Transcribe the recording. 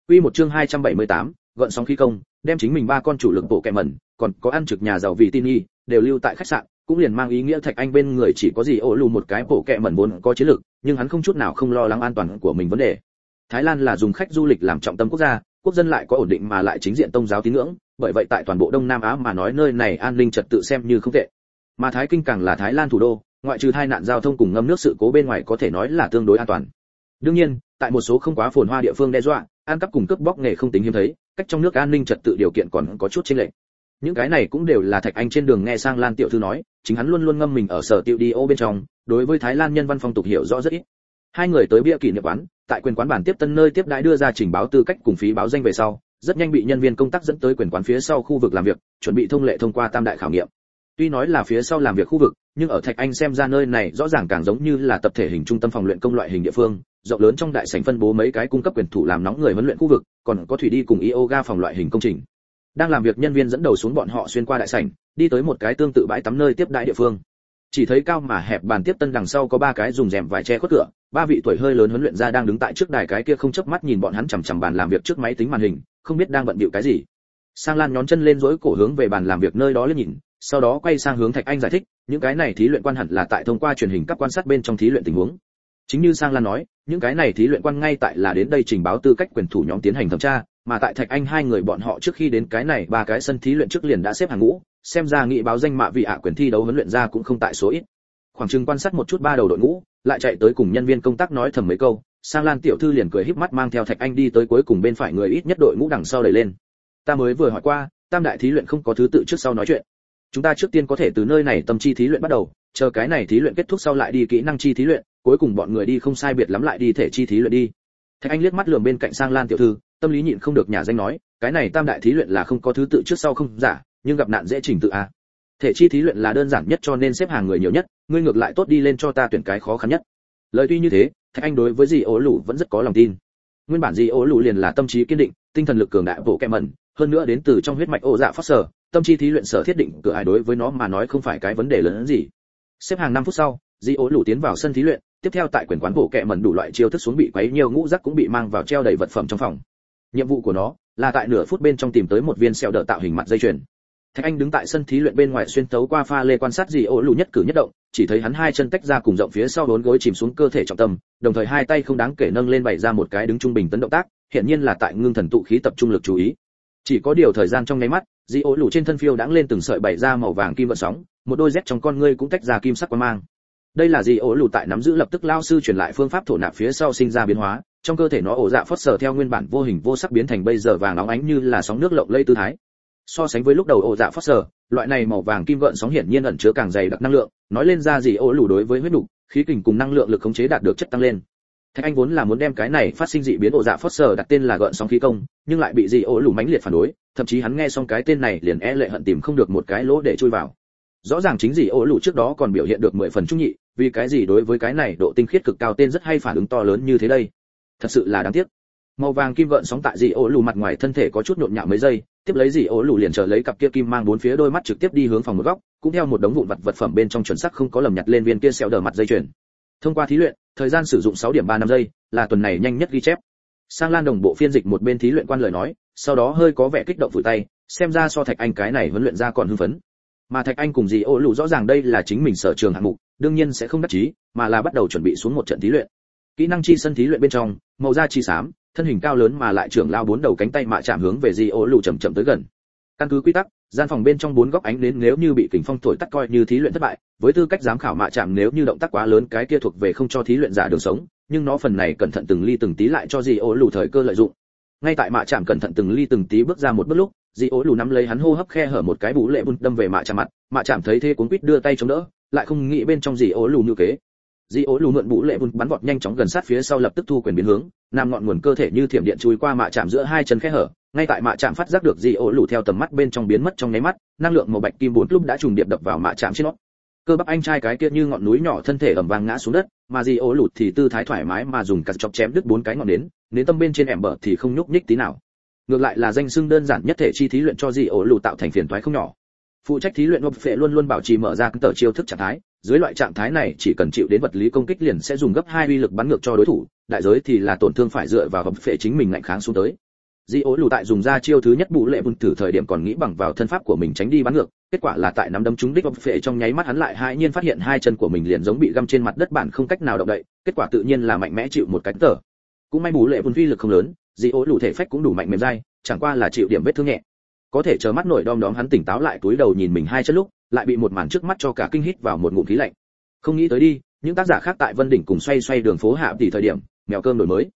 Quy một chương 278, gợn sóng khí công, đem chính mình ba con chủ lực bộ kẹ mẩn, còn có ăn trực nhà giàu vị Tini, đều lưu tại khách sạn, cũng liền mang ý nghĩa Thạch Anh bên người chỉ có gì ổ lù một cái bộ kẹ mẩn vốn có chiến lược, nhưng hắn không chút nào không lo lắng an toàn của mình vấn đề. Thái Lan là dùng khách du lịch làm trọng tâm quốc gia, quốc dân lại có ổn định mà lại chính diện tôn giáo tín ngưỡng, bởi vậy tại toàn bộ Đông Nam Á mà nói nơi này an ninh trật tự xem như không tệ. Mà Thái Kinh càng là Thái Lan thủ đô, ngoại trừ tai nạn giao thông cùng ngâm nước sự cố bên ngoài có thể nói là tương đối an toàn. Đương nhiên, tại một số không quá phồn hoa địa phương đe dọa, ăn cắp cùng cướp bóc nghề không tính hiếm thấy, cách trong nước an ninh trật tự điều kiện còn có chút chênh lệch. Những cái này cũng đều là Thạch Anh trên đường nghe sang Lan tiểu thư nói, chính hắn luôn luôn ngâm mình ở sở tiêu đi ô bên trong, đối với Thái Lan nhân văn phong tục hiểu rõ rất ít. Hai người tới bia kỷ niệm quán, tại quyền quán bản tiếp tân nơi tiếp đãi đưa ra trình báo tư cách cùng phí báo danh về sau, rất nhanh bị nhân viên công tác dẫn tới quyền quán phía sau khu vực làm việc, chuẩn bị thông lệ thông qua tam đại khảo nghiệm. Tuy nói là phía sau làm việc khu vực, nhưng ở Thạch Anh xem ra nơi này rõ ràng càng giống như là tập thể hình trung tâm phòng luyện công loại hình địa phương, rộng lớn trong đại sảnh phân bố mấy cái cung cấp quyền thủ làm nóng người huấn luyện khu vực, còn có thủy đi cùng yoga phòng loại hình công trình. Đang làm việc nhân viên dẫn đầu xuống bọn họ xuyên qua đại sảnh, đi tới một cái tương tự bãi tắm nơi tiếp đãi địa phương. Chỉ thấy cao mà hẹp bàn tiếp tân đằng sau có ba cái dùng rèm vải che khuất cửa, ba vị tuổi hơi lớn huấn luyện gia đang đứng tại trước đài, cái kia không chớp mắt nhìn bọn hắn chằm chằm bàn làm việc trước máy tính màn hình, không biết đang bận bịu cái gì. Sang Lan nhón chân lên duỗi cổ hướng về bàn làm việc nơi đó lên nhìn, sau đó quay sang hướng Thạch Anh giải thích, những cái này thí luyện quan hẳn là tại thông qua truyền hình các quan sát bên trong thí luyện tình huống. Chính như Sang Lan nói, những cái này thí luyện quan ngay tại là đến đây trình báo tư cách quyền thủ nhóm tiến hành thẩm tra, mà tại Thạch Anh hai người bọn họ trước khi đến cái này ba cái sân thí luyện trước liền đã xếp hàng ngũ, xem ra nghị báo danh mạ vị ạ quyền thi đấu huấn luyện ra cũng không tại số ít. Khoảng chừng quan sát một chút ba đầu đội ngũ, lại chạy tới cùng nhân viên công tác nói thầm mấy câu, Sang Lan tiểu thư liền cười híp mắt mang theo Thạch Anh đi tới cuối cùng bên phải người ít nhất đội ngũ đằng sau đẩy lên. Ta mới vừa hỏi qua, tam đại thí luyện không có thứ tự trước sau nói chuyện. Chúng ta trước tiên có thể từ nơi này tâm chi thí luyện bắt đầu, chờ cái này thí luyện kết thúc sau lại đi kỹ năng chi thí luyện, cuối cùng bọn người đi không sai biệt lắm lại đi thể chi thí luyện đi. Thạch Anh liếc mắt lườm bên cạnh Sang Lan tiểu thư, tâm lý nhịn không được nhả danh nói, cái này tam đại thí luyện là không có thứ tự trước sau không giả, nhưng gặp nạn dễ chỉnh tự a. Thể chi thí luyện là đơn giản nhất cho nên xếp hàng người nhiều nhất, ngươi ngược lại tốt đi lên cho ta tuyển cái khó khăn nhất. Lời tuy như thế, Thạch Anh đối với dì ố lũ vẫn rất có lòng tin. Nguyên bản dì ố lũ liền là tâm trí kiên định, tinh thần lực cường đại bộ kẹm mẩn, hơn nữa đến từ trong huyết mạch ô dạ phát sở, tâm chi thí luyện sở thiết định cửa ai đối với nó mà nói không phải cái vấn đề lớn hơn gì. Xếp hàng 5 phút sau, dì ố lũ tiến vào sân thí luyện, tiếp theo tại quyền quán bộ kẹm mẩn đủ loại chiêu thức xuống bị quấy nhiều ngũ rắc cũng bị mang vào treo đầy vật phẩm trong phòng. Nhiệm vụ của nó là tại nửa phút bên trong tìm tới một viên sẹo đỡ tạo hình mặt dây chuyền. Thạch Anh đứng tại sân thí luyện bên ngoài xuyên tấu qua pha lê quan sát dì ố lũ nhất cử nhất động, chỉ thấy hắn hai chân tách ra cùng rộng phía sau đốn gối chìm xuống cơ thể trọng tâm, đồng thời hai tay không đáng kể nâng lên bày ra một cái đứng trung bình tấn động tác, hiện nhiên là tại ngưng thần tụ khí tập trung lực chú ý. Chỉ có điều thời gian trong nháy mắt, dì ố lũ trên thân phiêu đãng lên từng sợi bày ra màu vàng kim vận sóng, một đôi rét trong con ngươi cũng tách ra kim sắc quang mang. Đây là dì ố lũ tại nắm giữ lập tức lao sư truyền lại phương pháp thổ nạp phía sau sinh ra biến hóa, trong cơ thể nó ổ dạ phất sở theo nguyên bản vô hình vô sắc biến thành bây giờ vàng óng ánh như là sóng nước lộng lẫy tư thái. So sánh với lúc đầu ổ dạ phất sở, loại này màu vàng kim gợn sóng hiển nhiên ẩn chứa càng dày đặc năng lượng, nói lên ra dì ố lũ đối với huyết nục, khí kình cùng năng lượng lực khống chế đạt được chất tăng lên. Thạch Anh vốn là muốn đem cái này phát sinh dị biến ổ dạ phất sở đặt tên là gợn sóng khí công, nhưng lại bị dì ố lũ mãnh liệt phản đối, thậm chí hắn nghe xong cái tên này liền lệ hận tìm không được một cái lỗ để chui vào. Rõ ràng chính dì ố lũ trước đó còn biểu hiện được 10 phần trung nhị, vì cái gì đối với cái này độ tinh khiết cực cao tên rất hay phản ứng to lớn như thế đây? Thật sự là đáng tiếc. Màu vàng kim gợn sóng tại dì ố lũ mặt ngoài thân thể có chút nhộn nhạo mấy giây, tiếp lấy dì ố lũ liền chờ lấy cặp kia kim mang bốn phía đôi mắt trực tiếp đi hướng phòng một góc, cũng theo một đống vụn vật phẩm bên trong chuẩn xác không có lầm nhặt lên viên kia xẹo đờ mặt dây chuyền. Thông qua thí luyện, thời gian sử dụng 6 điểm 3 năm giây, là tuần này nhanh nhất ghi chép. Sang Lan đồng bộ phiên dịch một bên thí luyện quan lời nói, sau đó hơi có vẻ kích động vùi tay, xem ra so Thạch Anh cái này huấn luyện ra còn hưng phấn. Mà Thạch Anh cùng dì ố lũ rõ ràng đây là chính mình sở trường hạng mục, đương nhiên sẽ không đắc chí, mà là bắt đầu chuẩn bị xuống một trận thí luyện. Kỹ năng chi sân thí luyện bên trong, màu da chi xám, thân hình cao lớn mà lại trưởng lao 4 đầu cánh tay mạ chạm hướng về dì ố lũ chậm chậm tới gần. Căn cứ quy tắc, gian phòng bên trong 4 góc ánh nến nếu như bị kình phong thổi tắt coi như thí luyện thất bại, với tư cách giám khảo mạ chạm nếu như động tác quá lớn cái kia thuộc về không cho thí luyện giả đường sống, nhưng nó phần này cẩn thận từng ly từng tí lại cho dì ố lũ thời cơ lợi dụng. Ngay tại mạ chạm cẩn thận từng ly từng tí bước ra một bước lúc, dì ố lũ nắm lấy hắn hô hấp khe hở một cái bú lệ bun đâm về mạ chạm mặt, mạ chạm thấy thế cuốn quýt đưa tay chống đỡ, lại không nghĩ bên trong dì ố lũ như kế. Dì ố lù mượn bú lệ bun bắn vọt nhanh chóng gần sát phía sau lập tức thu quyền biến hướng, nam ngọn nguồn cơ thể như thiểm điện chui qua mạ chạm giữa hai chân khe hở, ngay tại mạ chạm phát giác được dì ố lù theo tầm mắt bên trong biến mất trong nháy mắt, năng lượng màu bạch kim 4 lúc đã trùng điệp đập vào mạ chạm trên nó. Cơ bắp anh trai cái kia như ngọn núi nhỏ thân thể ầm vang ngã xuống đất, mà dì ố lù thì tư thái thoải mái mà dùng cắt chọc chém đứt 4 cái ngọn nến tâm bên trên ẻm bờ thì không nhúc nhích tí nào. Ngược lại là danh xưng đơn giản nhất thể chi thí luyện cho dì ố lù tạo thành phiền toái không nhỏ. Phụ trách thí luyện Ngọc Phệ luôn luôn bảo trì mở ra tờ chiêu thức trạng thái, dưới loại trạng thái này chỉ cần chịu đến vật lý công kích liền sẽ dùng gấp 2 uy lực bắn ngược cho đối thủ, đại giới thì là tổn thương phải dựa vào Ngọc Phệ chính mình ngạnh kháng xuống tới. Di ố lù tại dùng ra chiêu thứ nhất bụ lệ bùn thử thời điểm còn nghĩ bằng vào thân pháp của mình tránh đi bắn ngược, kết quả là tại nắm đấm trúng đích phệ trong nháy mắt hắn lại hãi nhiên phát hiện hai chân của mình liền giống bị găm trên mặt đất bản không cách nào động đậy, kết quả tự nhiên là mạnh mẽ chịu một cái tờ. Cũng may bụ lệ bùn uy lực không lớn, Di ố lù thể phách cũng đủ mạnh mềm dai, chẳng qua là chịu điểm vết thương nhẹ. Có thể chờ mắt nổi đom đóm hắn tỉnh táo lại túi đầu nhìn mình hai chân lúc, lại bị một màn trước mắt cho cả kinh hít vào một ngụm khí lạnh. Không nghĩ tới đi, những tác giả khác tại Vân đỉnh cùng xoay xoay đường phố hạ tỷ thời điểm, mèo cơm đổi mới.